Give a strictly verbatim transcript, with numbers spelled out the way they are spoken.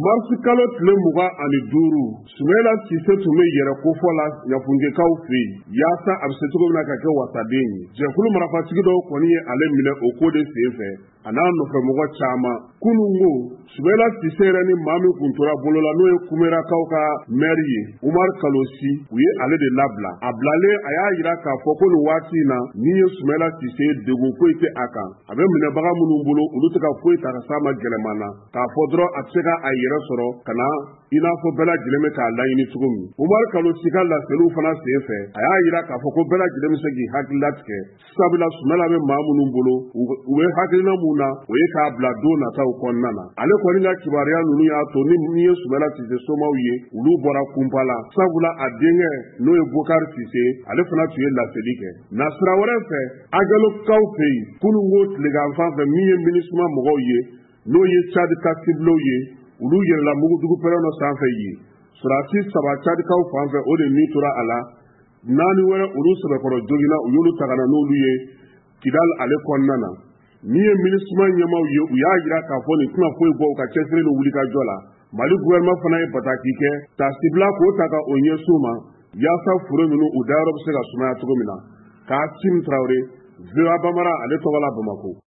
marisi kalo tile mugan ani duuru Sumayila Sise tun bɛ yɛrɛ kofɔ la Ɲafunjekaw fɛ yen yaasa a bɛ se cogo min na ka kɛ wasaden ye. Jɛkulu marafatigi dɔw kɔni ye ale minɛ o ko de sen fɛ a n'a nɔfɛmɔgɔ caman. Kunun ko Sumayila Sise yɛrɛ ni maa min kun tora bolo la n'o ye Kumerakaw ka maire ye Umar Kalosi u ye ale de labila. A bilalen a y'a jira k'a fɔ ko nin waati in na ni ye Sumayila Sise degun foyi tɛ a kan. A bɛ minɛbaga minnu bolo olu tɛ ka foyi ta ka s'a ma gɛlɛman na k'a fɔ dɔrɔn a tɛ se ka a yɛrɛ sɔrɔ ka na i n'a fɔ bɛɛ lajɛlen bɛ k'a laɲini cogo min. Umar Kalosi ka laseliw fana sen fɛ a y'a jira k'a fɔ ko bɛɛ lajɛlen bɛ se k'i hakili latigɛ. Sabula Sumayila bɛ maa minnu bolo u bɛ hakilina mun na o ye k'a bila don nataw kɔnɔna na. Ale kɔni ka kibaruya ninnu y'a to ni min ye Sumayila Sise somaw ye olu bɔra kunpa la. Sabula a denkɛ n'o ye Bukari Sise ale fana tun ye laseli kɛ. Na sira wɛrɛ fɛ Agalokaw fɛ yen kunun ko tileganfan fɛ min ye MINUSMA mɔgɔw ye n'o ye Cadi ka ciblew ye olu yɛrɛla mugudugu pɛrɛn dɔ sanfɛ yen. Surasi saba Cadikaw fan fɛ o de nin tora a la. Naani wɛrɛ olu sɛbɛkɔrɔ jogina u y'olu ta ka na n'olu ye Kidal ale kɔnɔna na. Min ye MINUSMA ɲɛmaw ye u y'a jira k'a fɔ nin tɛna foyi bɔ u ka cɛsiri ni wulikajɔ la. Mali gouvernement fana ye bataki kɛ ta sibila k'o ta ka o ɲɛsin u ma yaasa fure ninnu u dayɔrɔ bɛ se ka sumaya cogo min na. Kasimu Tarawele, V O A Bambara ale tɔgɔ la Bamakɔ.